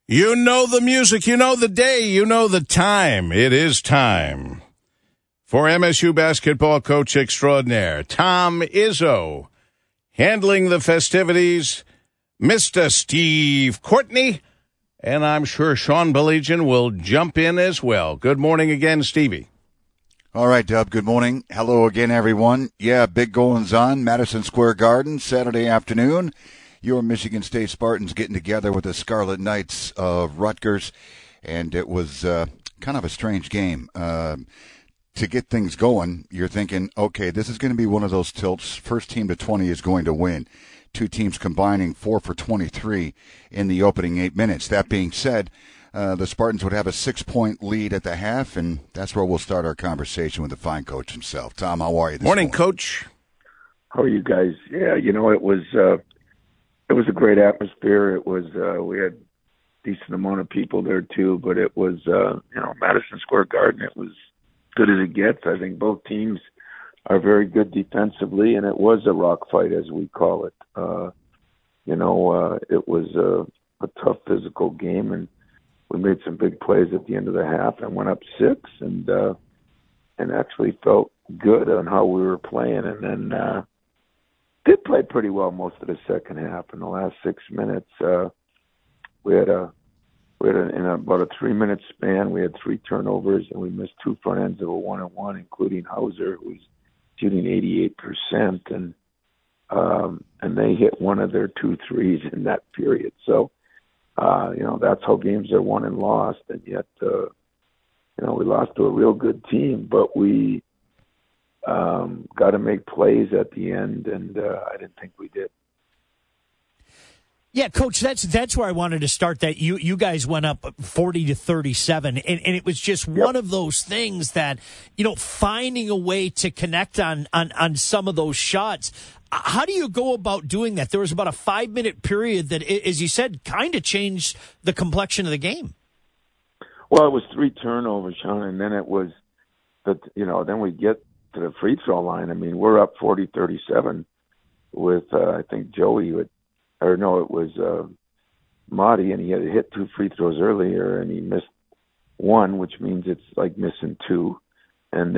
You know the music, you know the day, you know the time. It is time for MSU basketball coach extraordinaire, Tom Izzo, handling the festivities, Mr. Steve Courtney, and I'm sure Sean Baligian will jump in as well. Good morning again, Stevie. All right, Dub, good morning. Hello again, everyone. Yeah, big goings on, Madison Square Garden, Saturday afternoon. Your Michigan State Spartans getting together with the Scarlet Knights of Rutgers, and it was kind of a strange game. To get things going, you're thinking, okay, this is going to be one of those tilts. First team to 20 is going to win. Two teams combining 4 for 23 in the opening 8 minutes. That being said, the Spartans would have a 6-point lead at the half, and that's where we'll start our conversation with the fine coach himself. Tom, how are you this morning? Morning, Coach. How are you guys? Yeah, it was a great atmosphere. It was we had a decent amount of people there too, but it was Madison Square Garden. It was good as it gets. I think both teams are very good defensively, and it was a rock fight, as we call it. It was a tough physical game, and we made some big plays at the end of the half and went up 6, and actually felt good on how we were playing, and then did play pretty well most of the second half. In the last 6 minutes, we had in about a 3-minute span, we had 3 turnovers, and we missed 2 front ends of a 1-on-1, including Hauser, who was shooting 88%, and they hit one of their 2 threes in that period. So, that's how games are won and lost, and yet, we lost to a real good team, but we got to make plays at the end, and I didn't think we did. Yeah, Coach, that's where I wanted to start. That you guys went up 40-37, and it was just one of those things that, finding a way to connect on some of those shots. How do you go about doing that? There was about a 5-minute period that, as you said, kind of changed the complexion of the game. Well, it was 3 turnovers, Sean, and then it was then we get to the free throw line. I mean, we're up 40-37 with I think Joey it was Marty, and he had hit 2 free throws earlier, and he missed 1, which means it's like missing 2. And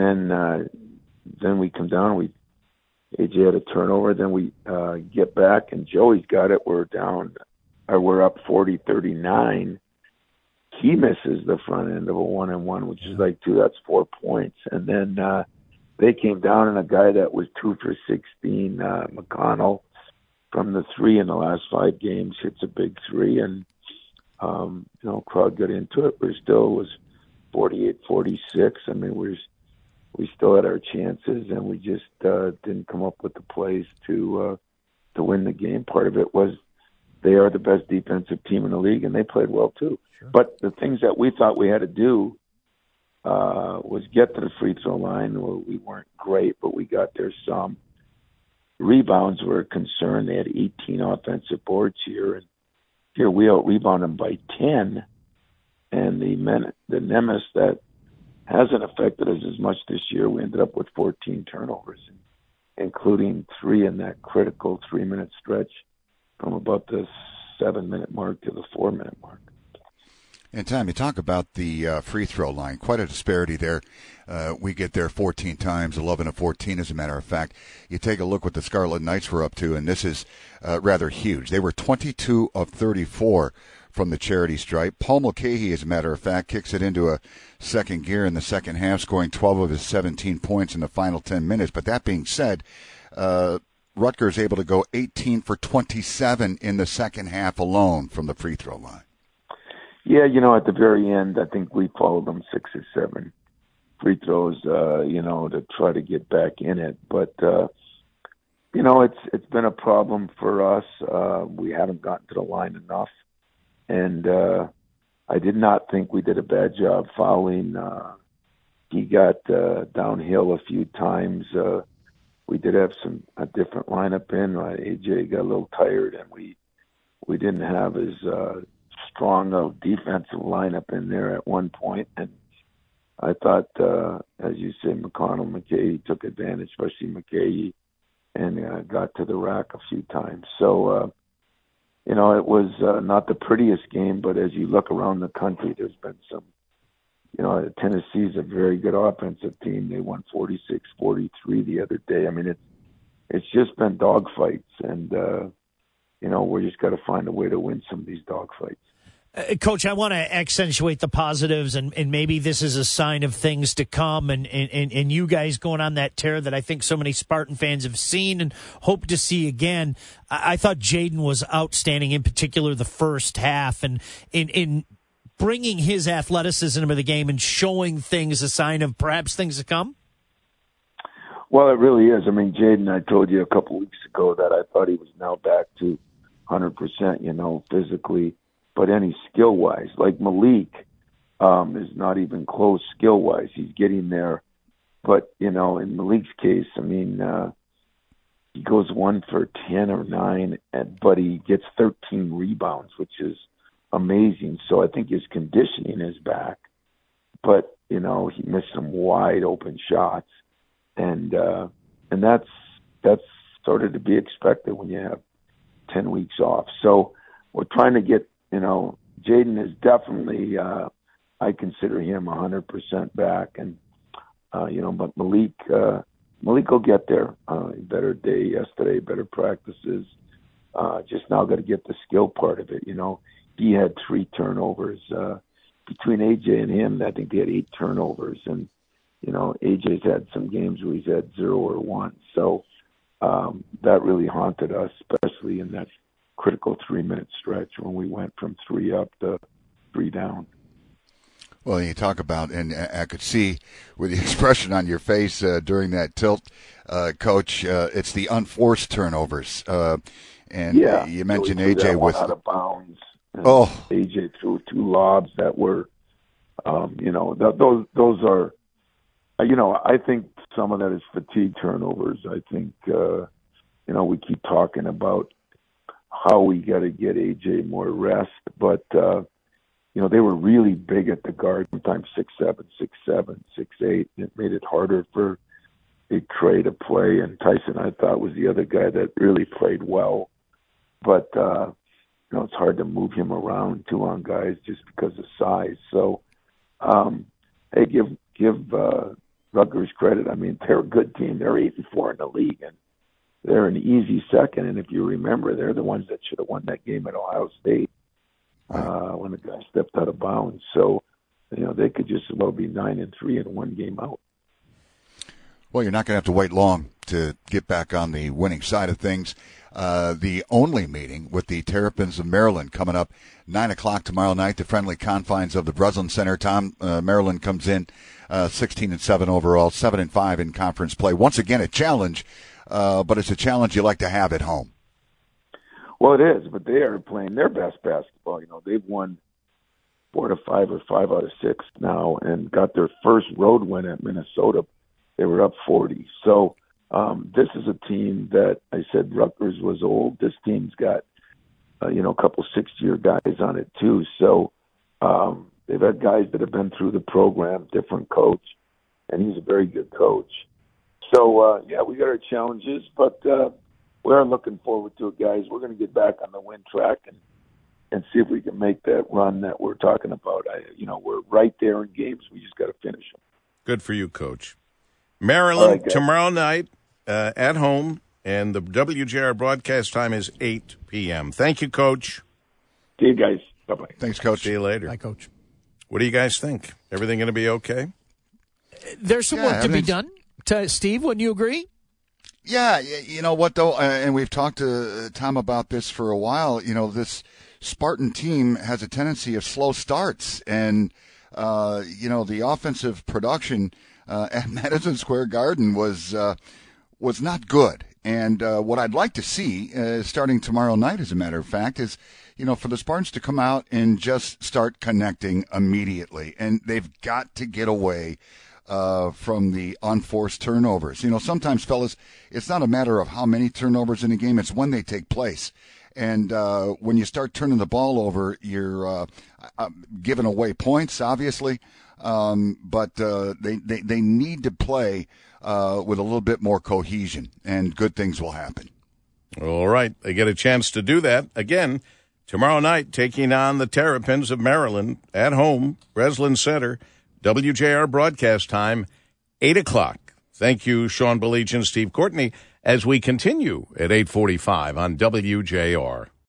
then we come down, AJ had a turnover, then we get back, and Joey's got it. We're up 40-39. He misses the front end of a 1-on-1, which is like 2. That's 4 points. And then they came down, and a guy that was 2 for 16, McConnell, from the 3 in the last 5 games, hits a big 3, and crowd got into it. But still, it was 48-46. I mean, we still had our chances, and we just didn't come up with the plays to win the game. Part of it was they are the best defensive team in the league, and they played well too. Sure. But the things that we thought we had to do was get to the free throw line. Well, we weren't great, but we got there some. Rebounds were a concern. They had 18 offensive boards here, and here we out-rebound them by 10. And the nemesis that hasn't affected us as much this year, we ended up with 14 turnovers, including 3 in that critical 3-minute stretch from about the 7-minute mark to the 4-minute mark. And Tom, you talk about the free throw line. Quite a disparity there. We get there 14 times, 11 of 14, as a matter of fact. You take a look what the Scarlet Knights were up to, and this is rather huge. They were 22 of 34 from the charity stripe. Paul Mulcahy, as a matter of fact, kicks it into a second gear in the second half, scoring 12 of his 17 points in the final 10 minutes. But that being said, Rutgers able to go 18 for 27 in the second half alone from the free throw line. Yeah, at the very end, I think we followed them 6 or 7 free throws, to try to get back in it. But, it's been a problem for us. We haven't gotten to the line enough. And I did not think we did a bad job fouling. He got downhill a few times. We did have a different lineup in. AJ got a little tired, and we didn't have as strong a defensive lineup in there at one point. And I thought, as you say, McConnell took advantage, especially McKay, and got to the rack a few times. So it was not the prettiest game, but as you look around the country, there's been some, Tennessee's a very good offensive team. They won 46-43 the other day. I mean, it's just been dogfights, and, we just got to find a way to win some of these dogfights. Coach, I want to accentuate the positives, and maybe this is a sign of things to come, and you guys going on that tear that I think so many Spartan fans have seen and hope to see again. I thought Jaden was outstanding, in particular the first half, and in bringing his athleticism into the game and showing things, a sign of perhaps things to come. Well, it really is. I mean, Jaden, I told you a couple weeks ago that I thought he was now back to 100%, physically. But any skill-wise, like Malik is not even close skill-wise. He's getting there. But, in Malik's case, I mean, he goes 1 for 10 or 9, but he gets 13 rebounds, which is amazing. So I think his conditioning is back. But, he missed some wide-open shots. And that's sort of to be expected when you have 10 weeks off. So we're trying to get, Jaden is definitely, I consider him 100% back. And, but Malik will get there. Better day yesterday, better practices. Just now got to get the skill part of it. He had 3 turnovers. Between AJ and him, I think they had 8 turnovers. And, AJ's had some games where he's had 0 or 1. So that really haunted us, especially in that critical 3-minute stretch when we went from 3 up to 3 down. Well, you talk about, and I could see with the expression on your face during that tilt, Coach, it's the unforced turnovers. You mentioned AJ with out of bounds. AJ threw 2 lobs that were, those are, I think some of that is fatigue turnovers. I think, we keep talking about how we got to get AJ more rest, but they were really big at the guard, sometimes 6'7", 6'7", 6'8". It made it harder for Big Trey to play, and Tyson, I thought, was the other guy that really played well. But it's hard to move him around 2 on guys just because of size. So, hey, give Rutgers credit. I mean, they're a good team. They're 8-4 in the league, and they're an easy second. And if you remember, they're the ones that should have won that game at Ohio State when the guy stepped out of bounds. So, they could just as well be 9-3 and 1 game out. Well, you're not going to have to wait long to get back on the winning side of things. The only meeting with the Terrapins of Maryland coming up 9 o'clock tomorrow night, the friendly confines of the Breslin Center. Maryland comes in 16-7 overall, 7-5 in conference play. Once again, a challenge, but it's a challenge you like to have at home. Well, it is, but they are playing their best basketball. They've won 4 out of 5 or 5 out of 6 now, and got their first road win at Minnesota. They were up 40. So this is a team that I said Rutgers was old. This team's got, a couple 6-year guys on it too. So they've had guys that have been through the program, different coach, and he's a very good coach. So, we got our challenges, but we are looking forward to it, guys. We're going to get back on the win track and see if we can make that run that we're talking about. We're right there in games. We just got to finish them. Good for you, Coach. Maryland tomorrow night at home, and the WJR broadcast time is 8 p.m. Thank you, Coach. See you guys. Bye-bye. Thanks, Coach. See you later. Bye, Coach. What do you guys think? Everything going to be okay? There's some work to be done. Steve, wouldn't you agree? Yeah, you know what, though, and we've talked to Tom about this for a while, this Spartan team has a tendency of slow starts, and, the offensive production at Madison Square Garden was not good. And what I'd like to see, starting tomorrow night, as a matter of fact, is, for the Spartans to come out and just start connecting immediately. And they've got to get away from the unforced turnovers. Sometimes, fellas, it's not a matter of how many turnovers in a game, it's when they take place. And when you start turning the ball over, you're giving away points, obviously. But they need to play with a little bit more cohesion, and good things will happen. All right. They get a chance to do that. Again, Tomorrow night, taking on the Terrapins of Maryland at home, Breslin Center, WJR broadcast time, 8 o'clock. Thank you, Sean Belich and Steve Courtney, as we continue at 8:45 on WJR.